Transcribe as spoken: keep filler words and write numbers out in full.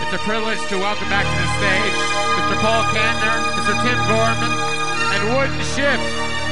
It's a privilege to welcome back to the stage Mister Paul Kantner, Mister Tim Gorman, and Wooden Ships.